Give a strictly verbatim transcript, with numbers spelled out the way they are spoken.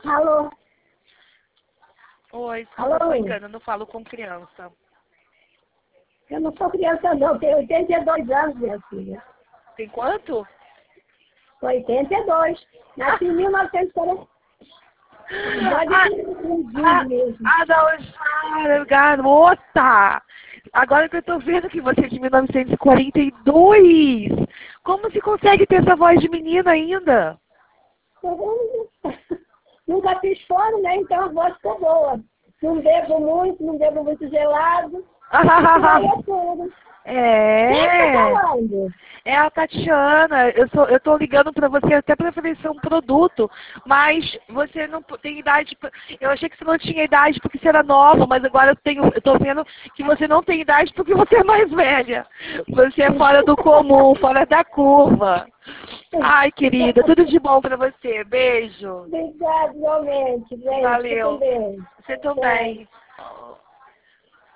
Alô? Oi, Alô? desculpa, foi engano, eu não falo com criança. Eu não sou criança não, tenho oitenta e dois anos, minha filha. Tem quanto? oitenta e dois. Nasci em mil novecentos e quarenta. Pode Ah, ser ah, mesmo. ah, não, Sara, garota! Agora que eu tô vendo que você é de mil novecentos e quarenta e dois! Como se consegue ter essa voz de menina ainda? Nunca fiz fome, né? Então a voz ficou boa. Não bebo muito, não bebo muito gelado. Isso aí é tudo. Quem é que tá É, falando? é a Tatiana. Eu, sou, eu tô ligando pra você até pra oferecer um produto, mas você não tem idade. pra- Eu achei que você não tinha idade porque você era nova, mas agora eu, tenho, eu tô vendo que você não tem idade porque você é mais velha. Você é fora do comum, fora da curva. Ai, querida, tudo de bom pra você. Beijo. Obrigada, igualmente. Gente, fica com Valeu. Deus. Você também.